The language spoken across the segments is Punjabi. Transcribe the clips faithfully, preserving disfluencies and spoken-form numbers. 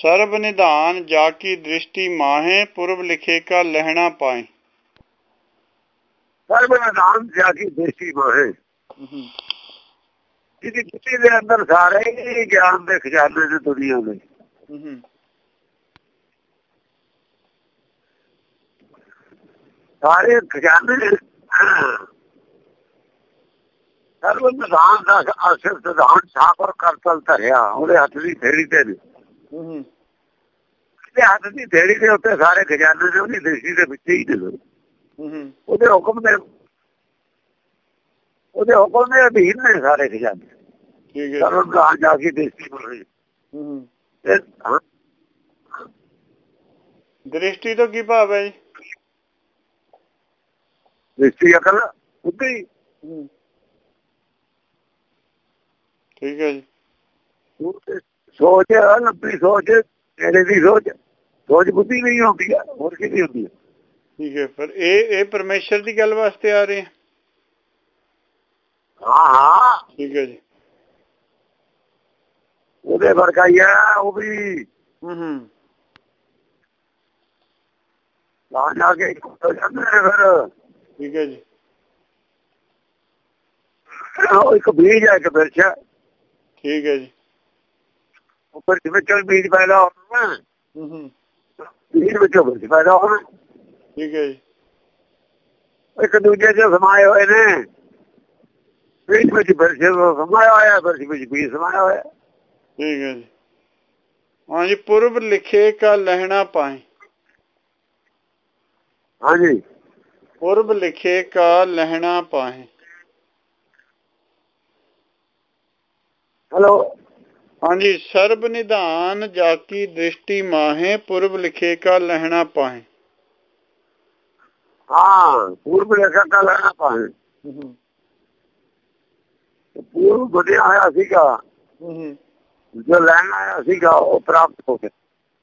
सर्व निधान जाकी दृष्टि माहे पूर्व लिखे का लहना पाए। सर्व निधान जाकी दृष्टि माहे ਜਿਹਦੀ ਬੁੱਧੀ ਦੇ ਅੰਦਰ ਸਾਰੇ ਹੀ ਗਿਆਨ ਦੇ ਖਜ਼ਾਨੇ ਨੇ ਦੁਨੀਆ ਦੇ। ਸਾਰੇ ਖਜ਼ਾਨੇ ਸਰਵ ਨਿਧਾਨ ਦਾ ਅਸਰ ਸਿਧਾਂਤ ਸਾਖਰ ਕਰ ਚਲ ਧਰਿਆ ਉਹਦੇ ਹੱਥ ਦੀ ਥੇੜੀ ਤੇ ਨੇ। ਉਹਦੇ ਹੱਥ ਦੀ ਥੇੜੀ ਦੇ ਉੱਤੇ ਸਾਰੇ ਖਜ਼ਾਨੇ ਨੇ ਉਹਦੀ ਦ੍ਰਿਸ਼ਟੀ ਦੇ ਵਿੱਚ ਹੀ ਨੇ। ਉਹਦੇ ਹੁਕਮ ਦੇ ਉਹਦੇ ਹੁਕਮ ਦੇ ਅਧੀਨ ਨੇ ਸਾਰੇ ਖਜ਼ਾਨੇ। ਸਰਵ ਨਿਧਾਨ ਜਾ ਕੇ ਦ੍ਰਿਸ਼ਟੀ ਬੋਲੀ। ਦ੍ਰਿਸ਼ਟੀ ਤੋਂ ਕੀ ਭਾਵ ਹੈ ਜੀ? ਦ੍ਰਿਸ਼ਟੀ ਅਕਲ ਬੁੱਧੀ। ਠੀਕ ਹੈ ਜੀ। ਸੋਚ ਲੰਬੀ ਸੋਚ ਤੇਰੇ ਦੀ ਸੋਚ ਸੋਚ ਬੁੱਧੀ ਨਹੀਂ ਹੁੰਦੀ ਹੈ ਹੋਰ ਕੀ ਹੁੰਦੀ ਹੈ। ਠੀਕ ਹੈ ਪਰ ਇਹ ਇਹ ਪਰਮੇਸ਼ਰ ਦੀ ਗੱਲ ਵਾਸਤੇ ਆ ਰਹੇ। ਹਾਂ ਹਾਂ ਠੀਕ ਹੈ ਜੀ। ਉਹਦੇ ਵਰਗਾ ਹੀ ਹੈ ਉਹ ਵੀ। ਹੂੰ ਤਾਂ ਜਾ ਕੇ ਇੱਕ ਹੋ ਜਾਂਦੇ ਨੇ ਫਿਰ। ਠੀਕ ਹੈ ਜੀ। ਉਹ ਇੱਕ ਬੀਜ ਹੈ ਇੱਕ ਬਿਰਛ ਹੈ। ਠੀਕ ਹੈ ਜੀ। ਉਹ ਬਿਰਛ ਵਿੱਚੋਂ ਬੀਜ ਪੈਦਾ ਹੋਣਾ। ਬੀਜ ਵਿੱਚੋਂ ਬਿਰਛ ਪੈਦਾ ਹੋਣਾ। ਠੀਕ ਹੈ ਜੀ। ਇੱਕ ਦੂਜੇ ਚ ਸਮਾਏ ਹੋਏ ਨੇ। ਬੀਜ ਵਿੱਚ ਬਿਰਛ ਸਮਾਇਆ ਹੋਇਆ ਬਿਰਛ ਵਿੱਚ ਬੀਜ ਸਮਾਇਆ ਹੋਇਆ। ठीक है जी। हाँ जी। पूर्व लिखे का लहना पाए। हाँ जी। पूर्व लिखे का लहना पाए। हेलो। हाँ जी। सर्व निधान जाकी दृष्टि माहे पूर्व लिखे का लहना पाए। हाँ पूर्व लिखे का लहना पाए। पूर्व बढ़िया आया सीगा जो ਲੈਣ ਆਇਆ ਸੀਗਾ ਉਹ ਪ੍ਰਾਪਤ ਹੋ ਗਿਆ।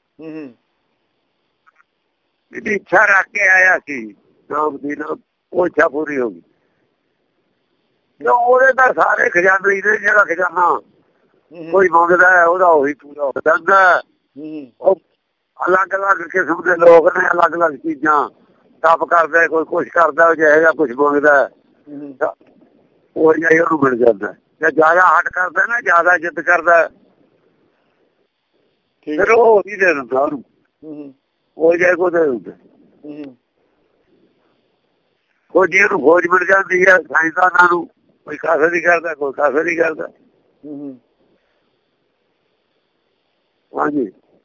ਜਿਹਦੀ ਇੱਛਾ ਰੱਖ ਕੇ ਆਇਆ ਸੀ ਨਾਮ ਦੀ ਨਾ ਉਹ ਇੱਛਾ ਪੂਰੀ ਹੋ ਗਈ। ਕਿਉਂ ਉਹਦੇ ਤਾਂ ਸਾਰੇ ਖਜ਼ਾਨੇ ਨੇ। ਜਿਹੜਾ ਖਜ਼ਾਨਾ ਕੋਈ ਮੰਗਦਾ ਹੈ ਉਹਦਾ ਉਹੀ ਪੂਰਾ ਹੋ ਜਾਂਦਾ। ਉਹ ਅਲੱਗ ਅਲੱਗ ਕਿਸਮ ਦੇ ਲੋਕ ਨੇ ਅਲੱਗ ਅਲੱਗ ਚੀਜ਼ਾਂ ਤਪ ਕਰਦੇ ਕੋਈ ਕੁਛ ਕਰਦਾ ਜਿਹੋ ਜਿਹਾ ਕੁਛ ਮੰਗਦਾ ਉਹ ਜਿਹਾ ਹੀ ਉਹਨੂੰ ਮਿਲ ਜਾਂਦਾ। ਜੇ ਜ਼ਿਆਦਾ ਹੱਟ ਕਰਦਾ ਨਾ ਜ਼ਿਆਦਾ ਜਿੱਦ ਕਰਦਾ ਫਿਰ ਉਹ ਉਹੀ ਦੇ ਦਿੰਦਾ ਉਹਨੂੰ। ਉਹ ਜਾਏ ਕੋ ਦੇ ਦਿੰਦਾ। ਫੌਜੀਆਂ ਨੂੰ ਫੌਜ ਮਿਲ ਜਾਂਦੀ ਹੈ। ਸਾਇੰਸਦਾਨਾਂ ਨੂੰ ਕੋਈ ਕਾਸਰ ਨਹੀਂ ਕਰਦਾ ਕੋਈ ਕਾਸਰ ਨਹੀਂ ਕਰਦਾ। ਹਾਂਜੀ।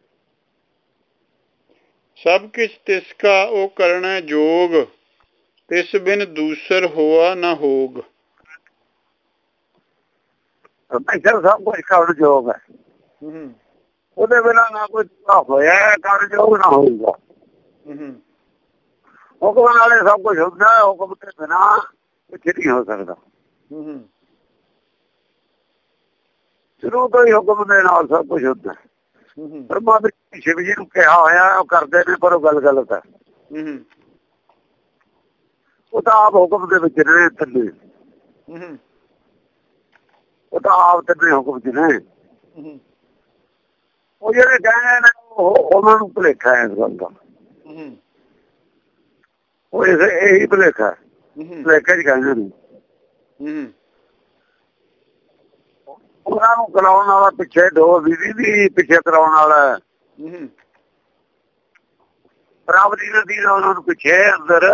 सब किछ तिसका ओ करना जोग तिस बिन दूसर होआ ना होग। ਸਭ ਕੁਛ ਕਰਨ ਯੋਗ ਹੈ। ਉਹਦੇ ਬਿਨਾਂ ਨਾ ਕੋਈ ਹੋਇਆ ਕਰਨ ਯੋਗ ਨਾ ਹੋਊਗਾ। ਹੁਕਮ ਨਾਲੇ ਸਭ ਕੁਛ ਹੁੰਦਾ। ਹੁਕਮ ਦੇ ਬਿਨਾਂ ਕੁਛ ਨਹੀਂ ਹੋ ਸਕਦਾ। ਸ਼ੁਰੂ ਤੋਂ ਹੀ ਹੁਕਮ ਦੇ ਨਾਲ ਸਭ ਕੁਛ ਹੁੰਦਾ। ਪਰਮਾ ਸ਼ਿਵ ਜੀ ਨੂੰ ਕਿਹਾ ਹੋਇਆ ਉਹ ਕਰਦੇ ਨੇ ਪਰ ਉਹ ਗੱਲ ਗਲਤ ਹੈ। ਉਹ ਤਾਂ ਆਪ ਹੁਕਮ ਦੇ ਵਿੱਚ ਨੇ ਥੱਲੇ। ਉਹ ਤਾਂ ਆਪ ਥੱਲੇ ਹੁਕਮ ਚ ਨੇ। ਉਹ ਜਿਹੜੇ ਕਹਿੰਦੇ ਨੇ ਉਹਨਾਂ ਨੂੰ ਭੁਲੇਖਾ ਹੈ ਇਸ ਗੱਲ ਦਾ। ਉਹ ਇਸ ਇਹੀ ਭੁਲੇਖਾ ਭੁਲੇਖੇ ਚ ਕਹਿੰਦੇ ਨੇ। ਉਹਨਾਂ ਨੂੰ ਕਰਾਉਣ ਵਾਲਾ ਪਿੱਛੇ ਦੋ ਵਿਧੀ ਵੀ ਪਿੱਛੇ ਕਰਾਉਣ ਵਾਲਾ ਪ੍ਰਾਪਤੀ ਨਦੀ ਦਾ ਉਹਨਾਂ ਨੂੰ ਪਿੱਛੇ ਅੰਦਰ।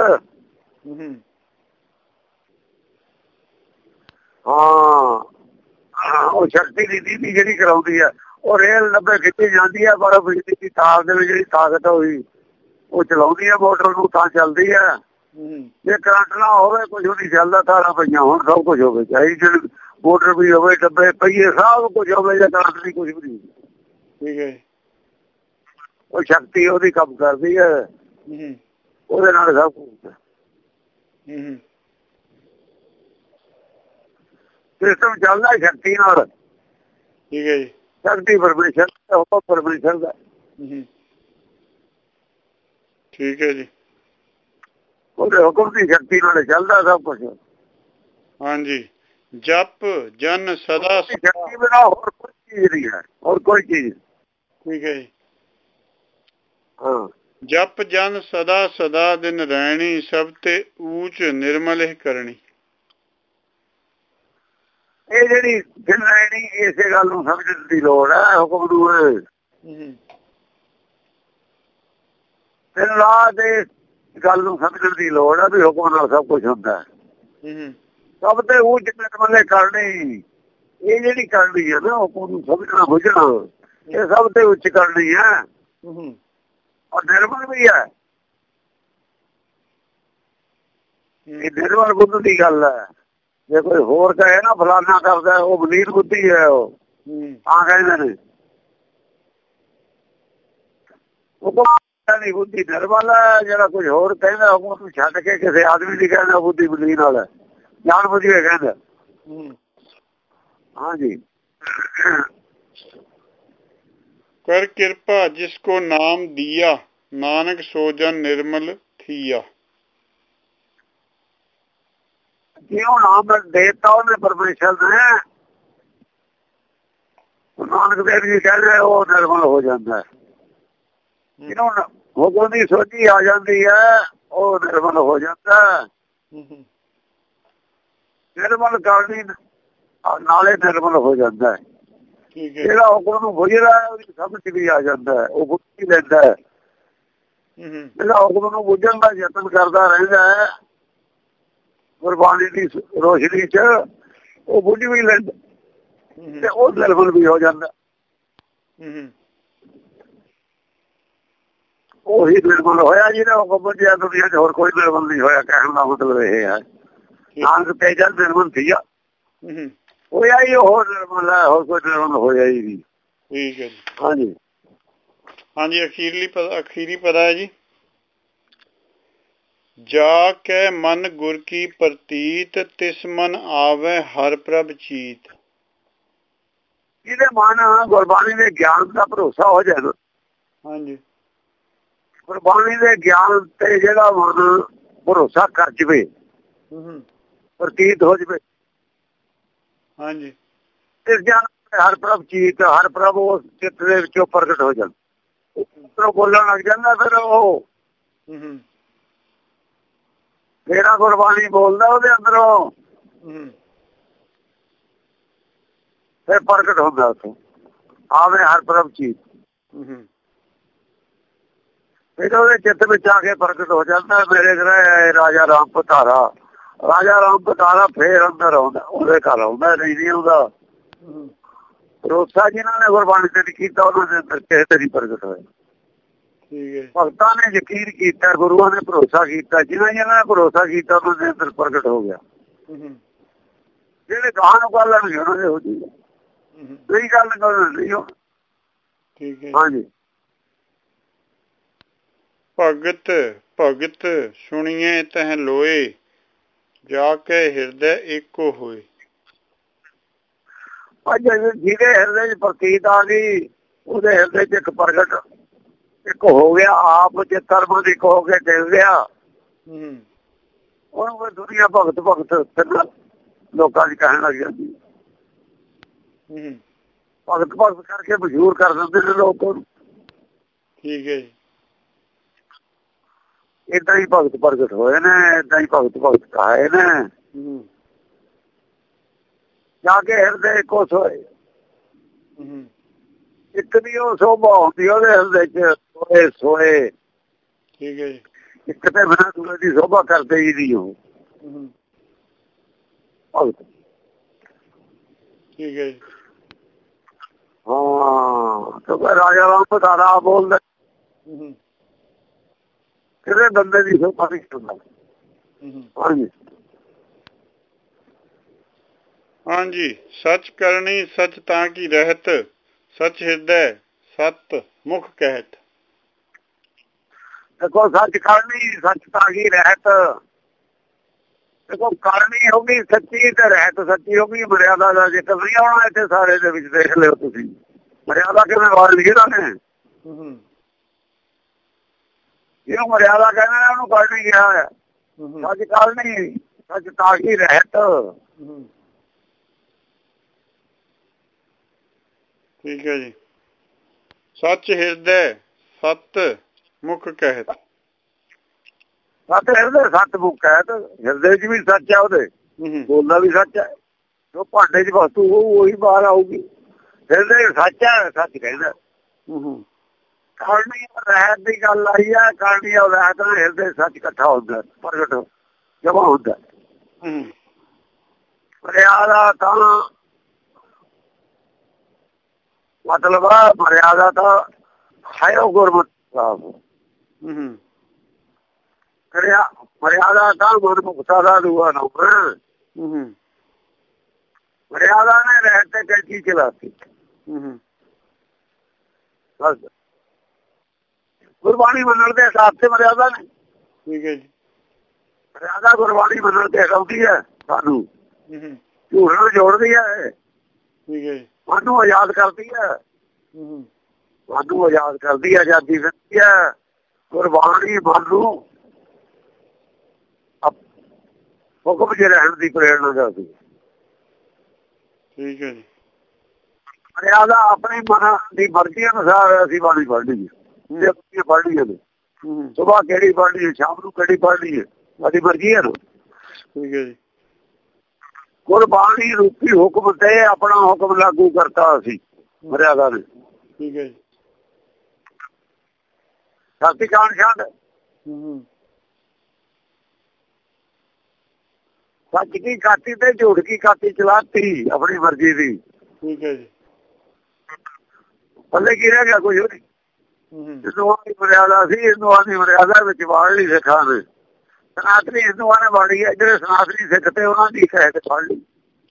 ਹਾਂ ਉਹ ਸ਼ਕਤੀ ਨੀਤੀ ਦੀ ਜਿਹੜੀ ਕਰਾਉਂਦੀ ਹੈ ਉਹ ਰੇਲ ਨੱਬੇ ਖਿੱਚੀ ਜਾਂਦੀ ਹੈ ਪਰ ਬਿਜਲੀ ਦੀ ਤਾਰ ਦੇ ਵਿੱਚ ਜਿਹੜੀ ਤਾਕਤ ਹੋਈ ਉਹ ਚਲਾਉਂਦੀ ਹੈ ਮੋਟਰ ਨੂੰ ਤਾਂ ਚੱਲਦੀ ਹੈ। ਜੇ ਕਰੰਟ ਨਾ ਹੋਵੇ ਕੁਝ ਨਹੀਂ ਚੱਲਦਾ। ਤਾਰਾਂ ਪਈਆਂ ਹੁਣ ਸਭ ਕੁਝ ਹੋਵੇ ਚਾਹੀ ਮੋਟਰ ਵੀ ਹੋਵੇ ਡੱਬੇ ਪਹੀਏ ਸਭ ਕੁਝ ਹੋਵੇ ਜਾਂ ਕਰੰਟ ਦੀ ਕੁਝ ਵੀ ਨਹੀਂ। ਠੀਕ ਹੈ। ਉਹ ਸ਼ਕਤੀ ਉਹਦੀ ਕੰਮ ਕਰਦੀ ਹੈ ਉਹਦੇ ਨਾਲ ਸਭ ਕੁਝ। ਸਿਸਟਮ ਚੱਲਦਾ ਸ਼ਕਤੀ ਨਾਲ। ਠੀਕ ਹੈ ਜੀ। ਸ਼ਕਤੀ ਪਰਮੇਸ਼ਰ ਹੁਕਮ ਪਰਮੇਸ਼ਰ ਦਾ। ਠੀਕ ਹੈ ਜੀ। ਉਹਦੇ ਹੁਕਮ ਦੀ ਸ਼ਕਤੀ ਨਾਲ ਚੱਲਦਾ ਸਭ ਕੁਛ। ਹਾਂਜੀ। ਜਪ ਜਨ ਸਦਾ ਸ਼ਕਤੀ ਬਿਨਾਂ ਹੋਰ ਕੋਈ ਚੀਜ਼ ਨਹੀਂ ਹੈ। ਹੋਰ ਕੋਈ ਚੀਜ਼। ਠੀਕ ਹੈ ਜੀ। ਹਾਂ ਜਪ ਜਨ ਸਦਾ ਸਦਾ ਦਿਨ ਰਹਿਣੀ ਸਭ ਤੇ ਊਚ ਨਿਰਮਲ ਹੀ ਕਰਨੀ। ਇਹ ਜਿਹੜੀ ਦਿਨ ਰਹਿਣੀ ਇਸੇ ਗੱਲ ਨੂੰ ਸਮਝਣ ਦੀ ਲੋੜ ਹੈ। ਹੁਕਮ ਨੂੰ ਦਿਨ ਰਾਤ ਇਸ ਗੱਲ ਨੂੰ ਸਮਝਣ ਦੀ ਲੋੜ ਹੈ ਵੀ ਹੁਕਮ ਨਾਲ ਸਭ ਕੁਛ ਹੁੰਦਾ ਹੈ। ਸਭ ਤੇ ਊਚ ਨਿਰਮਲ ਕਰਨੀ ਇਹ ਜਿਹੜੀ ਕਰਨੀ ਹੈ ਨਾ ਹੁਕਮ ਨੂੰ ਸਮਝਣਾ ਬੁਝਣਾ ਇਹ ਸਭ ਤੇ ਉੱਚ ਕਰਨੀ ਹੈ ਔਰ ਨਿਰਮਲ ਵੀ ਹੈ। ਇਹ ਨਿਰਮਲ ਬੁੱਧ ਦੀ ਗੱਲ ਹੈ। ਜੇ ਕੋਈ ਹੋਰ ਕਹੇ ਨਾ ਫਲਾਨਾ ਕਰਦਾ ਉਹ ਬਲੀਰ ਬੁੱਧੀ ਹੈ। ਉਹ ਤਾਂ ਕਹਿੰਦੇ ਨੇ ਹੁਕਮ ਦੀ ਬੁੱਧੀ ਨਿਰਮਲ ਹੈ। ਜਿਹੜਾ ਕੁਝ ਹੋਰ ਕਹਿੰਦਾ ਉਹਨੂੰ ਛੱਡ ਕੇ ਕਿਸੇ ਆਦਮੀ ਦੀ ਕਹਿੰਦਾ ਬੁੱਧੀ ਬਲੀਰ ਨਾਲ ਹੈ ਜਾਣ ਬੁੱਝ ਕੇ ਕਹਿੰਦਾ। ਹਾਂਜੀ ਕਰ ਕਿਰਪਾ ਜਿਸ ਕੋ ਨਾਮ ਦਿਆ ਨਾਨਕ ਸੋ ਜਨ ਨਿਰਮਲ ਥੀਆ। ਜਿਉਂ ਨਾਮ ਦੇਤਾ ਉਹਨੇ ਪਰਮੇਸ਼ਰ ਨੇ ਨਾਨਕ ਦੇਵ ਜੀ ਕਹਿੰਦੇ ਉਹ ਨਿਰਮਲ ਹੋ ਜਾਂਦਾ। ਜਿਹਨੂੰ ਹੁਕਮ ਦੀ ਸੋਝੀ ਆ ਜਾਂਦੀ ਹੈ ਉਹ ਨਿਰਮਲ ਹੋ ਜਾਂਦਾ। ਨਿਰਮਲ ਕਰਨੀ ਨਾਲੇ ਨਿਰਮਲ ਹੋ ਜਾਂਦਾ। ਜਿਹੜਾ ਹੁਕਮ ਨੂੰ ਬੁਝਦਾ ਉਹਦੀ ਸਮਝ ਵੀ ਆ ਜਾਂਦਾ ਉਹ ਬੁੱਝੀ ਲੈਂਦਾ। ਜਿਹੜਾ ਹੁਕਮ ਨੂੰ ਬੁੱਝਣ ਦਾ ਯਤਨ ਕਰਦਾ ਰਹਿੰਦਾ ਹੈ ਗੁਰਬਾਣੀ ਦੀ ਰੋਸ਼ਨੀ ਚ ਉਹ ਬੁੱਝ ਵੀ ਲੈਂਦਾ ਤੇ ਉਹ ਨਿਰਮਲ ਵੀ ਹੋ ਜਾਂਦਾ। ਉਹੀ ਨਿਰਮਲ ਹੋਇਆ ਜਿਹਨੇ ਹੁਕਮ ਬੁੱਝਿਆ। ਦੁਨੀਆ ਚ ਹੋਰ ਕੋਈ ਨਿਰਮਲ ਨਹੀਂ ਹੋਇਆ। ਕਹਿਣ ਦਾ ਮਤਲਬ ਇਹ ਹੈ ਨਾਨਕ ਤੇ ਜਦ ਨਿਰਮਲ ਸੀਗਾ ਹੋਇਆ ਹੀ ਉਹ ਨਿਰਮਲ ਹੈ। ਹੋਰ ਕੋਈ ਨਿਰਮਲ ਹੋਇਆ ਹੀ ਨਹੀਂ। ਠੀਕ ਹੈ ਜੀ। ਹਾਂਜੀ ਹਾਂਜੀ ਅਖੀਰਲੀ ਅਖੀਰੀ ਪਦਾ ਹੈ ਜੀ। ਜਾ ਕੇ ਮਨ ਗੁਰ ਕੀ ਪ੍ਰਤੀਤ ਤਿਸ ਮਨ ਆਵੇ ਹਰ ਪ੍ਰਭ ਚੀਤ। ਜਿਹਦੇ ਮਨ ਗੁਰਬਾਣੀ ਦੇ ਗਿਆਨ ਦਾ ਭਰੋਸਾ ਹੋ ਜਾਏ ਨਾ ਹਾਂਜੀ ਗੁਰਬਾਣੀ ਦੇ ਗਿਆਨ ਤੇ ਜਿਹੜਾ ਮਨ ਭਰੋਸਾ ਕਰ ਜਵੇ ਪ੍ਰਤੀਤ ਹੋ ਜਵੇ ਹਾਂਜੀ ਇਸ ਗਿਆਨ ਹਰ ਪ੍ਰਭ ਚੀਤ ਹਰ ਪ੍ਰਭ ਉਸ ਚਿੱਤ ਦੇ ਵਿੱਚੋਂ ਪ੍ਰਗਟ ਹੋ ਜਾਂਦਾ। ਬੋਲਣ ਲੱਗ ਜਾਂਦਾ ਫਿਰ ਉਹ ਤੇਰਾ ਗੁਰਬਾਣੀ ਬੋਲਦਾ ਉਹਦੇ ਅੰਦਰੋਂ ਫਿਰ ਪ੍ਰਗਟ ਹੁੰਦਾ ਉੱਥੋਂ ਆਵੇ ਹਰ ਪ੍ਰਭ ਚੀਤ। ਫਿਰ ਉਹਦੇ ਚਿੱਤ ਵਿੱਚ ਆ ਕੇ ਪ੍ਰਗਟ ਹੋ ਜਾਂਦਾ। ਮੇਰੇ ਗ੍ਰਹਿ ਰਾਜਾ ਰਾਮ ਪਤਾਰਾ ਰਾਜਾ ਰਾਮ ਪਤਾਰਾ ਫੇਰ ਅੰਦਰ ਆਉਂਦਾ ਉਹਦੇ ਘਰ ਆਉਂਦਾ ਨਹੀਂ ਨਹੀਂ ਆਉਂਦਾ। ਭਰੋਸਾ ਜਿਹਨਾਂ ਨੇ ਗੁਰਬਾਣੀ ਤੇ ਕੀਤਾ ਉਹਨਾਂ ਦੇ ਅੰਦਰ ਕਿਸੇ ਤੇ ਨਹੀਂ ਪ੍ਰਗਟ ਹੋਇਆ। ਭਗਤਾਂ ਨੇ ਯਕੀਨ ਕੀਤਾ ਗੁਰੂਆਂ ਨੇ ਭਰੋਸਾ ਕੀਤਾ ਜਿਹਨਾਂ ਜਿਹਨਾਂ ਨੇ ਭਰੋਸਾ ਕੀਤਾ ਉਹਨਾਂ ਦੇ ਅੰਦਰ ਪ੍ਰਗਟ ਹੋ ਗਿਆ। ਜਿਹੜੇ ਗਾਹ ਨੂੰ ਕਰ ਲੈਣਗੇ ਉਹਨਾਂ ਦੇ ਹੋ ਜੂਗਾ ਕੋਈ ਗੱਲ ਨਹੀਂ ਹੋ। ਹਾਂਜੀ ਭਗਤ ਭਗਤ ਸੁਣੀਏ ਤਹ ਲੋਏ ਜਾ ਕੇ ਹਿਰਦੇ ਏਕੋ ਹੋਏ। ਜਿਹਦੇ ਹਿਰਦੇ ਚ ਪ੍ਰਤੀਤ ਆ ਗਈ ਉਹਦੇ ਹਿਰਦੇ ਚ ਇੱਕ ਪ੍ਰਗਟ ਇੱਕ ਹੋ ਗਿਆ ਆਪ ਜੇ ਕਰਮ ਦੀ ਹੋ ਕੇ ਟਿਲ ਗਿਆ ਉਹਨੂੰ ਕੋਈ ਦੁਨੀਆ ਭਗਤ ਭਗਤ ਲੋਕਾਂ ਦੀ ਕਹਿਣ ਲੱਗ ਜਾਂਦੀ। ਭਗਤ ਭਗਤ ਕਰਕੇ ਮਸ਼ਹੂਰ ਕਰ ਦਿੰਦੇ ਨੇ ਲੋਕ ਉਹਨੂੰ। ਠੀਕ ਹੈ ਜੀ। ਏਦਾਂ ਹੀ ਭਗਤ ਪ੍ਰਗਟ ਹੋਏ ਨੇ ਏਦਾਂ ਹੀ ਭਗਤ ਭਗਤ ਕਹਾਏ ਨੇ। ਜਾ ਕੇ ਹਿਰਦੇ ਇੱਕੋ ਸੋਏ ਇੱਕ ਦੀ ਉਹ ਸੋਭਾ ਹੁੰਦੀ ਉਹਦੇ ਹਿਰਦੇ ਚ ਸੋਏ ਸੋਏ। ਠੀਕ ਹੈ ਜੀ। ਇੱਕ ਤੇ ਬਿਨਾਂ ਦੂਏ ਦੀ ਸੋਭਾ ਕਰਦੇ ਹੀ ਨਹੀਂ ਉਹ ਭਗਤ। ਠੀਕ ਹੈ ਜੀ। ਹਾਂ ਕਿਉਂਕਿ ਰਾਜਾ ਰਾਮ ਪਤਾਰਾ ਬੋਲਦਾ ਕਿਸੇ ਬੰਦੇ ਦੀ ਸੋਭਾ ਨਹੀਂ ਹੁੰਦਾ। ਹਾਂਜੀ ਹਾਂਜੀ ਸੱਚ ਕਰਨੀ ਸੱਚ ਤਾਂ ਕੀ ਰਹਿਤ ਸੱਚ ਹਿਰਦੈ ਸਤ ਮੁਖ ਕਹਿਤ। ਦੇਖੋ ਸੱਚ ਕਰਨੀ ਸੱਚ ਤਾਂ ਕੀ ਰਹਿਤ ਦੇਖੋ ਕਰਨੀ ਹੋ ਗਈ ਸੱਚੀ ਤੇ ਰਹਿਤ ਸੱਚੀ ਹੋ ਗਈ। ਮਰਿਆਦਾ ਦਾ ਜ਼ਿਕਰ ਨਹੀਂ ਆਉਣਾ ਇੱਥੇ ਸਾਰੇ ਦੇ ਵਿੱਚ ਦੇਖ ਲਿਓ ਤੁਸੀਂ ਮਰਿਆਦਾ ਕਿਵੇਂ ਵਾਰ ਲਿਖਦਾ ਨੇ ਜਿਹਨੂੰ ਮਰਿਆਦਾ ਕਹਿੰਦੇ ਨੇ ਉਹਨੂੰ ਕਰਨੀ ਕਿਹਾ ਹੈ। ਸੱਚ ਕਰਨੀ ਸੱਚ ਤਾਂ ਕੀ ਰਹਿਤ। ਠੀਕ ਹੈ ਜੀ। ਸੱਚ ਹਿਰਦੈ ਸਤ ਮੁਖ ਕਹਿਤ। ਸੱਚ ਹਿਰਦੇ ਸੱਚ ਮੁਖ ਕਹਿਤ, ਹਿਰਦੇ ਚ ਵੀ ਸੱਚ ਹੈ, ਉਹਦੇ ਬੋਲਣਾ ਵੀ ਸੱਚ ਹੈ। ਜੋ ਭਾਂਡੇ ਚ ਵਸਤੂ ਹੋਊ ਉਹੀ ਬਾਹਰ ਆਊਗੀ। ਹਿਰਦੇ ਸੱਚ ਹੈ, ਸੱਚ ਕਹਿੰਦਾ। ਕਰਨੀ ਰਹਿਤ ਦੀ ਗੱਲ ਆਈ ਹੈ, ਕਰਨੀ ਰਹਿਤ ਨਾਲ ਹਿਰਦੇ ਸੱਚ ਇਕੱਠਾ ਹੁੰਦਾ, ਪ੍ਰਗਟ ਜਮਾ ਹੁੰਦਾ। ਮਰਿਆਦਾ ਤਾਂ ਮਤਲਬ ਮਰਿਆਦਾ ਤਾਂ ਹੈ ਉਹ ਗੁਰਮਤਿ ਸਾਹਿਬ। ਮਰਿਆਦਾ ਤਾਂ ਗੁਰਮੁਖਤਾ ਦਾ ਦੂਆ ਨੰਬਰ। ਮਰਿਆਦਾ ਨੇ ਰਹਿਤ ਤੇ ਕੈਂਚੀ ਚਲਾਤੀ। ਬਸ ਗੁਰਬਾਣੀ ਮੰਨਣ ਦੇ ਹਿਸਾਬ ਤੇ ਮਰਿਆਦਾ ਨੇ। ਠੀਕ ਹੈ ਜੀ। ਮਰਿਆਦਾ ਗੁਰਬਾਣੀ ਮੰਨਣ ਤੇ ਹਟਾਉਂਦੀ ਹੈ ਸਾਨੂੰ, ਝੂਠ ਨੂੰ ਜੋੜਦੀ ਹੈ। ਠੀਕ ਹੈ ਜੀ। ਮਨ ਨੂੰ ਆਜ਼ਾਦ ਕਰਦੀ ਹੈ, ਮਨ ਨੂੰ ਆਜ਼ਾਦ ਕਰਦੀ ਹੈ, ਆਜ਼ਾਦੀ ਦਿੰਦੀ ਹੈ। ਗੁਰਬਾਣੀ ਮਨ ਨੂੰ ਹੁਕਮ ਚ ਰਹਿਣ ਦੀ ਪ੍ਰੇਰਨਾ ਕਰਦੀ। ਠੀਕ ਹੈ ਜੀ। ਮਰਿਆਦਾ ਆਪਣੀ ਮਨ ਦੀ ਮਰਜ਼ੀ ਅਨੁਸਾਰ ਅਸੀਂ ਬਾਣੀ ਪੜ੍ਹ ਲਈਏ, ਪੜ੍ਹ ਲਈਏ। ਸੁਬਾਹ ਕਿਹੜੀ ਪੜ੍ਹ ਲਈਏ, ਸ਼ਾਮ ਨੂੰ ਕਿਹੜੀ ਪੜ੍ਹ ਲਈਏ, ਸਾਡੀ ਮਰਜ਼ੀ ਹੈ ਨਾ। ਠੀਕ ਹੈ ਜੀ। ਗੁਰਬਾਣੀ ਰੂਪੀ ਹੁਕਮ ਤੇ ਆਪਣਾ ਹੁਕਮ ਲਾਗੂ ਕਰਤਾ ਅਸੀਂ ਮਰਿਆਦਾ ਨੇ। ਠੀਕ ਹੈ ਜੀ। ਸਾਥੀ ਕਾਣ ਛੱਡ ਸੱਚ ਕੀ ਕਾਤੀ ਤੇ ਝੂਠ ਕੀ ਕਾਤੀ ਚਲਾਤੀ ਆਪਣੀ ਮਰਜ਼ੀ ਦੀ। ਠੀਕ ਹੈ ਜੀ। ਪੱਲੇ ਕੀ ਰਹਿ ਗਿਆ? ਕੁਝ ਨਹੀਂ। ਹਿੰਦੂਆਂ ਦੀ ਮਰਿਆਦਾ ਸੀ, ਹਿੰਦੂਆਂ ਦੀ ਮਰਿਆਦਾ ਵਿੱਚ ਬਾੜ ਲਈ ਸਿੱਖਾਂ ਨੇ। ਸਨਾਤਨੀ ਹਿੰਦੂਆਂ ਨੇ ਬਾੜੀ ਹੈ, ਜਿਹੜੇ ਸਨਾਤਨੀ ਸਿੱਖ ਤੇ ਉਹਨਾਂ ਦੀ ਕਹਿਤ ਫੜ ਲਈ।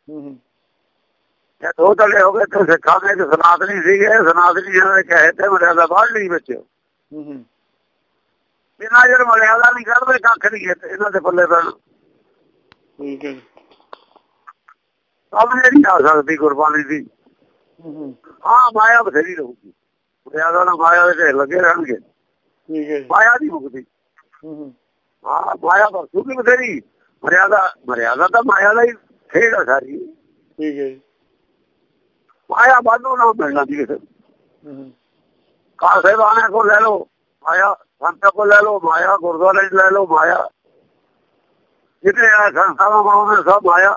ਦੋ ਤਲੇ ਹੋ ਗਏ, ਤੇ ਸਿੱਖਾਂ ਦੇ ਇੱਕ ਸਨਾਤਨੀ ਸੀਗੇ, ਸਨਾਤਨੀਆਂ ਦੇ ਕਹਿਤ ਤੇ ਮਰਿਆਦਾ ਬਾੜ ਲਈ ਵਿੱਚ। ਇਹਨਾਂ ਜਦ ਮਰਿਆਦਾ ਨਹੀਂ ਕਰਦੇ ਕੱਖ ਨਹੀਂ ਇਹਨਾਂ ਦੇ ਪੱਲੇ ਪੈਣ। ਠੀਕ ਹੈ ਜੀ। ਸਮਝ ਨਹੀਂ ਆ ਸਕਦੀ ਗੁਰਬਾਣੀ ਦੀ। ਹਾਂ ਮਾਇਆ ਬਥੇਰੀ ਰਹੂਗੀ, ਮਰਿਆਦਾ ਨਾਲ ਮਾਇਆ ਦੇ ਢੇਰ ਲੱਗੇ ਰਹਿਣਗੇ। ਮਾਇਆ ਨਹੀਂ ਮੁਕਦੀ। ਹਾਂ ਮਾਇਆ ਬਸੂਗੀ ਬਥੇਰੀ, ਮਰਿਆਦਾ ਮਰਿਆਦਾ ਤਾਂ ਮਾਇਆ ਦਾ ਹੀ ਖੇਡ ਆ ਸਾਰੀ। ਠੀਕ ਹੈ ਜੀ। ਮਾਇਆ ਵਾਧੂ ਨਾ ਮਿਲਣਾ ਜੀ ਕਿਸੇ ਖਾਲਸੇ ਬਾਣੇ ਕੋਲ ਲੈ ਲਓ ਮਾਇਆ, ਸੰਤਾਂ ਕੋਲ ਲੈ ਲਓ ਮਾਇਆ, ਗੁਰਦੁਆਰੇ ਚ ਲੈ ਲਓ ਮਾਇਆ, ਜਿੱਥੇ ਸੰਸਥਾਵਾਂ ਬਣਾਉਂਦੇ ਸਭ ਮਾਇਆ।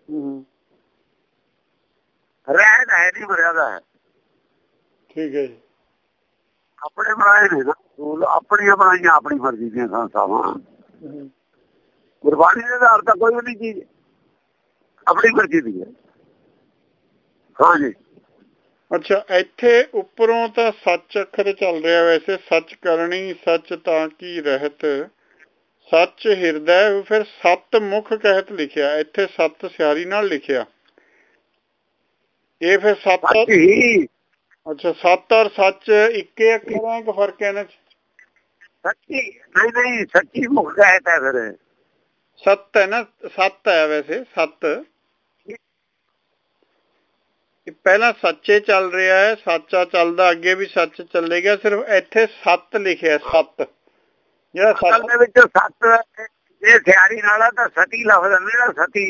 ਰਹਿਤ ਹੈ ਨਹੀਂ, ਮਰਿਆਦਾ ਹੈ। ਠੀਕ ਹੈ ਜੀ। ਆਪਣੇ ਬਣਾਏ ਨੇ ਨਾ ਸਕੂਲ, ਆਪਣੀਆਂ ਬਣਾਈਆਂ ਆਪਣੀ ਮਰਜ਼ੀ ਦੀਆਂ ਸੰਸਥਾਵਾਂ। ਗੁਰਬਾਣੀ ਦੇ ਆਧਾਰ ਤਾਂ ਕੋਈ ਵੀ ਨਹੀਂ ਚੀਜ਼, ਆਪਣੀ ਮਰਜ਼ੀ ਦੀ ਹੈ। ਹਾਂਜੀ। ਅੱਛਾ, ਇੱਥੇ ਉੱਪਰੋਂ ਤਾਂ ਸੱਚ ਅੱਖਰ ਚੱਲ ਰਿਹਾ, ਵੈਸੇ ਸੱਚ ਕਰਨੀ ਸੱਚ ਤਾਂ ਕੀ ਰਹਿਤ, ਸੱਚ ਹਿਰਦਾ, ਫਿਰ ਸੱਤ ਮੁਖ ਕਹਿਤ ਲਿਖਿਆ, ਇੱਥੇ ਸੱਤ ਸਿਆਰੀ ਨਾਲ ਲਿਖਿਆ। ਇਹ ਫਿਰ ਸੱਤ ਹੀ। ਅੱਛਾ, ਸੱਤ ਔਰ ਸੱਚ ਇੱਕੇ ਅੱਖਰ ਹੈ ਕਿ ਫਰਕ ਹੈ ਇਹਨਾਂ ਚ? ਸੱਚੀ ਨਹੀਂ ਨਹੀਂ, ਸੱਚੀ ਮੁਖ ਕਹਿਤ ਹੈ। ਫਿਰ ਸੱਤ ਹੈ ਨਾ, ਸੱਤ ਹੈ ਵੈਸੇ ਸੱਤ। ਪਹਿਲਾਂ ਸੱਚੇ ਚੱਲ ਰਿਹਾ ਹੈ, ਸੱਚਾ ਚੱਲਦਾ, ਅੱਗੇ ਵੀ ਸੱਚ ਚੱਲੇਗਾ, ਸਿਰਫ ਇੱਥੇ ਸੱਤ ਲਿਖਿਆ। ਸੱਤ ਜਿਹੜਾ ਸੱਤ ਦੇ ਵਿੱਚ ਸੱਤ ਜੇ ਸਿਆਰੀ ਨਾਲ ਤਾਂ ਸਤੀ ਲਫ਼ਜ਼ ਜਿਹੜਾ ਸਤੀ,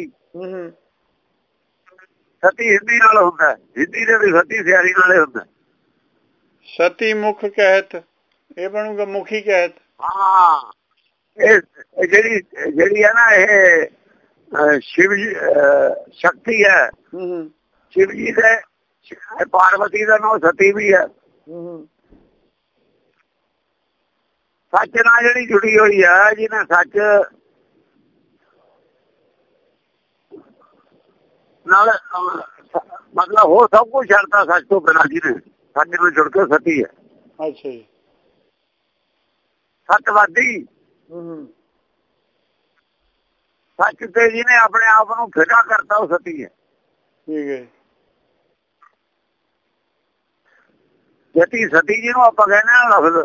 ਸਤੀ ਹਿੰਦੀ ਨਾਲ ਹੁੰਦਾ, ਹਿੰਦੀ ਦੇ ਵੀ ਸਤੀ ਸਿਆਰੀ ਨਾਲੇ ਹੁੰਦਾ। ਸਤੀ ਮੁਖ ਕਹਿਤ, ਇਹ ਬਣੂਗਾ ਮੁਖੀ ਕਹਿਤ। ਹਾਂ ਇਹ ਜਿਹੜੀ ਜਿਹੜੀ ਹੈ ਨਾ ਇਹ ਸ਼ਿਵ ਸ਼ਕਤੀ ਹੈ। ਸ਼ਿਵ ਜੀ ਦੇ, ਪਾਰਵਤੀ ਦਾ ਨਾਮ ਸਤੀ ਵੀ ਹੈ। ਸੱਚ ਨਾਲ ਜਿਹੜੀ ਜੁੜੀ ਹੋਈ ਹੈ, ਜਿਹਨੇ ਸੱਚ ਨਾਲ ਮਤਲਬ ਹੋਰ ਸਭ ਕੁਝ ਛੱਡਦਾ ਸੱਚ ਤੋਂ ਬਿਨਾਂ, ਜਿਹਨੇ ਸੱਚ ਨਾਲ ਜੁੜ ਕੇ ਸਤੀ ਹੈ। ਅੱਛਾ ਜੀ। ਸੱਚਵਾਦੀ ਸੱਚ ਤੇ ਜਿਹਨੇ ਆਪਣੇ ਆਪ ਨੂੰ ਫਿੱਕਾ ਕਰਤਾ ਉਹ ਸਤੀ ਹੈ। ਠੀਕ ਹੈ। ਜਤੀ ਸਤੀ ਜਿਹਨੂੰ ਆਪਾਂ ਕਹਿੰਦੇ ਹਾਂ ਲਫ਼ਜ਼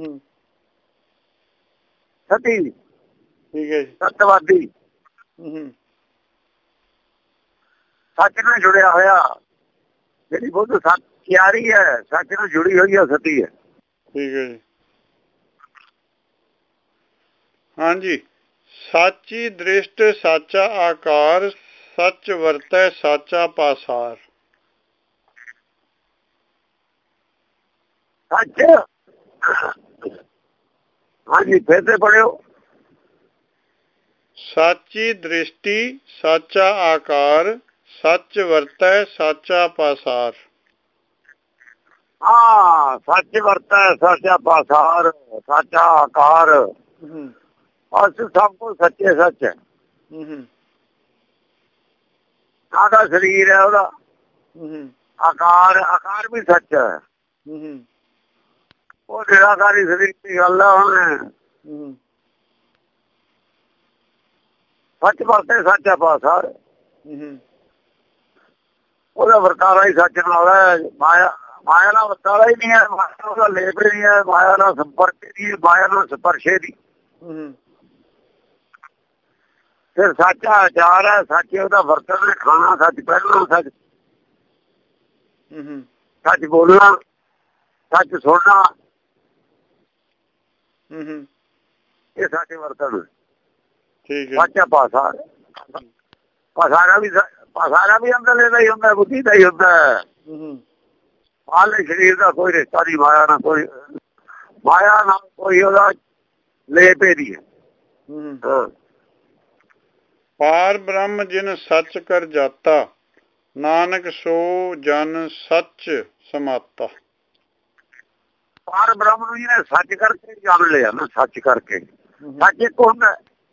ਸਤੀ। ਠੀਕ ਹੈ ਜੀ। ਸੱਚਵਾਦੀ ਸੱਚ ਨਾਲ ਜੁੜਿਆ ਹੋਇਆ, ਜਿਹੜੀ ਬੁੱਧ ਸੱਚ ਕਿਆਰੀ ਹੈ, ਸੱਚ ਨਾਲ ਜੁੜੀ ਹੋਈ ਹੈ, ਸਤੀ ਹੈ। ਠੀਕ ਹੈ ਜੀ। ਹਾਂਜੀ। ਸਾਚੀ ਦ੍ਰਿਸ਼ਟ ਸਾਚਾ ਆਕਾਰ, ਸੱਚ ਵਰਤੈ ਸਾਚਾ ਪਾਸਾਰ। ਸੱਚ ਹਾਂਜੀ ਫਿਰ ਤੇ ਪੜਿਓ। ਸਾਚੀ ਦ੍ਰਿਸ਼ਟੀ ਸਾਚਾ ਆਕਾਰ, ਸੱਚ ਵਰਤੈ ਸਾਚਾ ਪਾਸਾਰ। ਹਾਂ ਸੱਚ ਵਰਤੈ ਸਾਚਾ ਪਾਸਾਰ, ਸਾਚਾ ਆਕਾਰ। ਅਸ ਸਭ ਕੁਝ ਸੱਚੇ ਸੱਚ ਹੈ। ਸਾਡਾ ਸਰੀਰ ਹੈ ਉਹਦਾ ਆਕਾਰ, ਆਕਾਰ ਵੀ ਸੱਚ ਹੈ। ਉਹ ਨਿਰਾਕਾਰੀ ਸਰੀਰ ਦੀ ਗੱਲ ਹੈ। ਹੁਣ ਸੱਚ ਵਰਤੇ ਸਾਚਾ ਪਾਸਾਰ, ਉਹਦਾ ਵਰਤਾਰਾ ਹੀ ਸੱਚ ਨਾਲ ਹੈ। ਮਾਇਆ ਮਾਇਆ ਨਾਲ ਵਰਤਾਰਾ ਹੀ ਨਹੀਂ ਹੈ, ਮਾਇਆ ਉਹਦਾ ਲੇਪ ਨਹੀਂ ਹੈ, ਮਾਇਆ ਨਾਲ ਸੰਪਰਕ ਨਹੀਂ, ਮਾਇਆ ਨਾਲ ਸਪਰਸ਼ੇ ਦੀ। ਫਿਰ ਸੱਚਾ ਆਚਾਰ ਹੈ, ਸੱਚ ਉਹਦਾ ਵਰਤਣ, ਖਾਣਾ ਸੱਚ, ਪਹਿਨਣਾ ਸੱਚ, ਸੱਚ ਬੋਲਣਾ, ਸੱਚ ਸੁਣਨਾ, ਇਹ ਸੱਚ ਵਰਤਣ। ਸੱਚਾ ਪਾਸਾਰ, ਪਾਸਾਰਾ ਵੀ ਪਾਸਾਰਾ ਵੀ ਅੰਦਰਲੇ ਦਾ ਹੀ ਹੁੰਦਾ, ਬੁੱਧੀ ਦਾ ਹੀ ਹੁੰਦਾ। ਬਾਹਰਲੇ ਸਰੀਰ ਦਾ ਕੋਈ ਰਿਸ਼ਤਾ ਨਹੀਂ ਮਾਇਆ ਨਾਲ, ਕੋਈ ਮਾਇਆ ਨਾਲ ਕੋਈ ਉਹਦਾ ਲੇਪ ਹੀ ਨਹੀਂ ਹੈ। ਪਾਰ ਬ੍ਰਹਮ ਜਿਨ ਸੱਚ ਕਰ ਜਾਤਾ, ਨਾਨਕ ਸੋ ਜਨ ਸੱਚ ਸਮਾਤਾ। ਪਾਰ ਬ੍ਰਹਮ ਨੂੰ ਜਿਹਨੇ ਸੱਚ ਕਰਕੇ ਜਾਣ ਲਿਆ ਨਾ, ਸੱਚ ਕਰਕੇ, ਸੱਚ ਇੱਕ ਹੁੰਦਾ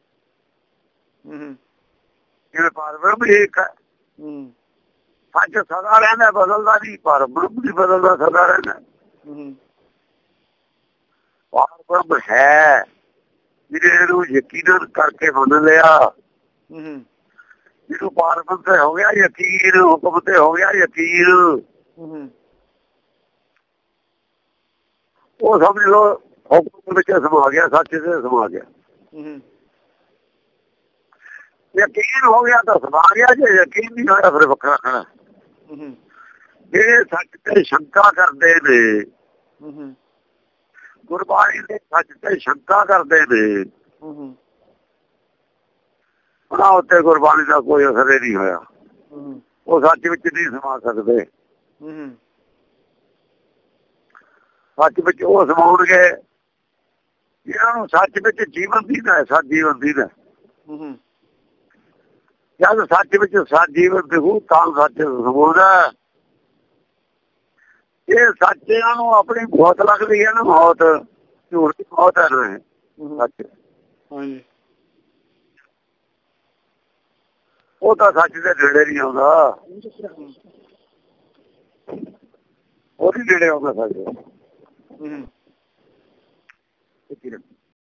ਜਿਵੇਂ ਪਾਰ ਬ੍ਰਹਮ ਇੱਕ ਹੈ। ਸੱਚ ਸਦਾ ਰਹਿੰਦਾ, ਬਦਲਦਾ ਨਹੀਂ। ਪਾਰ ਬ੍ਰਹਮ ਨਹੀਂ ਬਦਲਦਾ, ਸਦਾ ਰਹਿੰਦਾ। ਪਾਰ ਬ੍ਰਹਮ ਹੈ ਜਿਹਨੇ ਇਹਨੂੰ ਯਕੀਨ ਕਰਕੇ ਮੰਨ ਲਿਆ, ਜਿਹਨੂੰ ਪਾਰ ਬ੍ਰਹਮ ਤੇ ਹੋ ਗਿਆ ਯਕੀਨ, ਹੁਕਮ ਤੇ ਹੋ ਗਿਆ ਯਕੀਨ, ਉਹ ਸਮਝ ਲਓ ਹੁਕਮ ਵਿੱਚ ਸਮਾ ਗਿਆ, ਸੱਚ ਤੇ ਸਮਾ ਗਿਆ। ਯਕੀਨ ਹੋ ਗਿਆ ਤਾਂ ਸਮਾ ਗਿਆ, ਜੇ ਯਕੀਨ ਨਹੀਂ ਹੋਇਆ ਫਿਰ ਵੱਖਰਾ ਖੜਾ। ਜਿਹੜੇ ਸੱਚ ਤੇ ਸ਼ੰਕਾ ਕਰਦੇ ਨੇ, ਗੁਰਬਾਣੀ ਦੇ ਸੱਚ ਤੇ ਸ਼ੰਕਾ ਕਰਦੇ ਨੇ, ਉਹਨਾਂ ਉੱਤੇ ਗੁਰਬਾਣੀ ਦਾ ਕੋਈ ਅਸਰ ਨਹੀਂ ਹੋਇਆ। ਉਹ ਸੱਚ ਵਿੱਚ ਨਹੀਂ ਸਮਾ ਸਕਦੇ। ਸੱਚ ਵਿੱਚ ਉਹ ਸਮਾਉਣਗੇ ਜਿਹਨਾਂ ਨੂੰ ਸੱਚ ਵਿੱਚ ਜੀਵਨ ਦੀਦਾ ਹੈ, ਸੱਚ ਜੀਵਨ ਦੀਦਾ। ਜਦ ਸੱਚ ਵਿੱਚ ਸੱਚ ਜੀਵਨ ਦਿਖੂ ਤਾਂ ਸੱਚ ਸਮਾਉਂਦਾ। ਇਹ ਸੱਚ ਇਹਨਾਂ ਨੂੰ ਆਪਣੀ ਮੌਤ ਲੱਗਦੀ ਹੈ ਨਾ, ਮੌਤ ਝੂਠ ਦੀ ਮੌਤ ਹੈ ਨਾ ਸੱਚ। ਉਹ ਤਾਂ ਸੱਚ ਦੇ ਨੇੜੇ ਨਹੀਂ ਆਉਂਦਾ, ਉਹਦੇ ਨੇੜੇ ਆਉਂਦਾ ਸੱਚ।